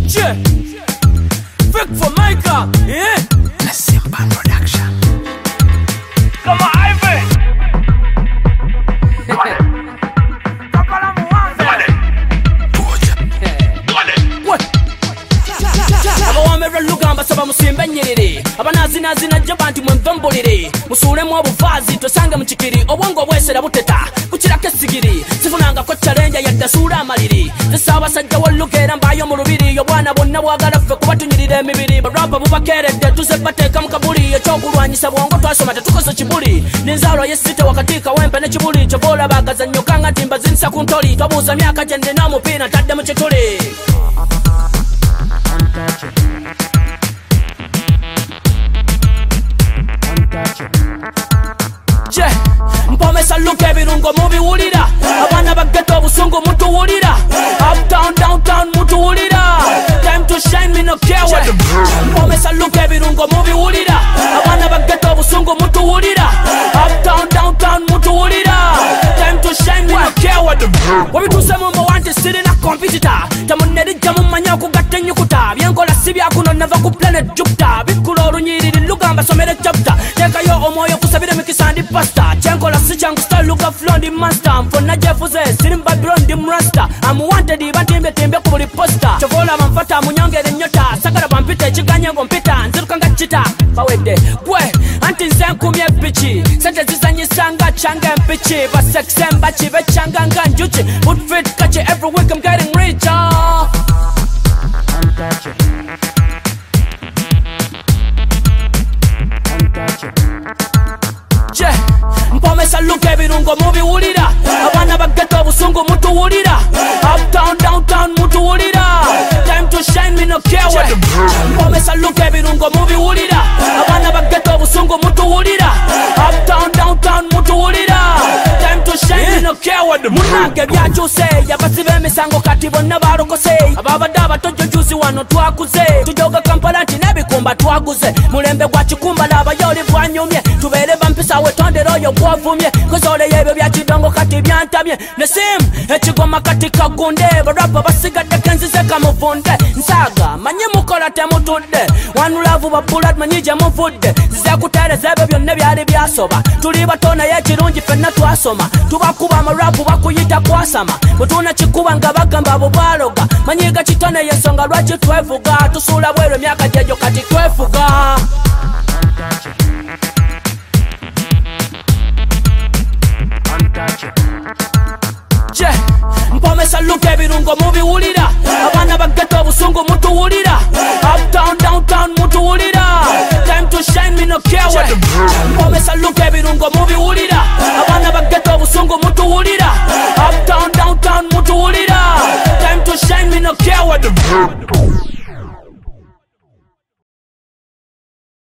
Yeah. Vic for Micah. Yeah. A simple production. Come on, Ivy. Lugamba saba musimbe nyiriri abanazi najja bantu mwemvembuliri musulemu obuvazi tosange mukikiri obwongo bwesera buteta kukirako esigiri sifunanga ko challenge yadda suula amaliri zisabasajja wolukeera mbayo mu lubiri obwana bonna bwagala ffe kuba tunyirira emibiri barapa bubakeeredde tuze bateeka mu kabuli ekyokulwanyisa bwongo twasoma tetukoze kibuli n'enzaalo yesite wakati kawempe ne kibuli kyobola bagazannyo kanga nti mbazinisa ku ntoli twabuuza myaka gye ndina omupiira ntadde mu kituli. Yeah. Mpomesa luka ebirungo mubiwulira abaana bageta obusungu mutuwulira uptown downtown mutuwulira time to shine me no care what. Mpomesa luka ebirungo mubiwulira abaana bageta obusungu mutuwulira uptown downtown mutuwulira time to shine me no care what. Wabituse mumba wanti sirina competitor tamunerijja mumanya okugatta ennyukuta byenkola si byakuno nava ku planet Jupiter bikkula olunyiriri lugamba somera chapter tekayo omwoyo kusabire mikisa ndi pasta kyenkola si kyangu style luga flow ndi master mfonna jefuze siri mbabylon ndi mrasta amuwanted batimbyetimbye ku buli posta kyovola bamfata munyongere ennyota sagala bampita ekiganye ngo mpita nziruka nga kita bawedde gwe anti nze nkumye epiki sente zizanyisanga cyange empiki baseksemba kibe kyanga nga njuki woodfit kachi every week I'm getting richer. Yeah. Mpomesa luka ebirungo mubiwulira abaana bageta obusungu mutuwulira uptown downtown mutuwulira time to shine me no care what. Mpomesa luka ebirungo mubiwulira abaana bageta obusungu mutuwulira uptown downtown mutuwulira time to shine me no care what. Munange byakyuse yabasiba emisango kati bonna balokose ababadde abatojojuzi wano twakuze tujoga Kampala nti nebikumba twaguze mulembe gwa kikumba n'abayoli bwanyumye tubeere bampisa wetondera oyo gwavumye kozoleye ebyo byakidongo kati byantamye nesimu ekigoma kati kagunde barapa basigadde kenzize kamuvunde nsaga manyi mukola temutudde wanulavu babulad manyi gye muvudde zizekuteereza ebyo byonna byali byasoba tuli bato naye ekirungi ffenna twasoma tubakuba amarapu bakuyita kwasama bwetuna kikuba nga bagamba abo baloga manyi gakitone yensonga lwaki twevuga tusuula bweru emyaka gyegyo kati twefuga. Yeah. Mpomesa luka ebirungo mubiwulira abaana bageta obusungu mutuwulira uptown downtown mutuwulira time to shine me no care what. Mpomesa luka ebirungo mubiwulira abaana bageta obusungu mutuwulira uptown downtown mutuwulira time to shine me no care what.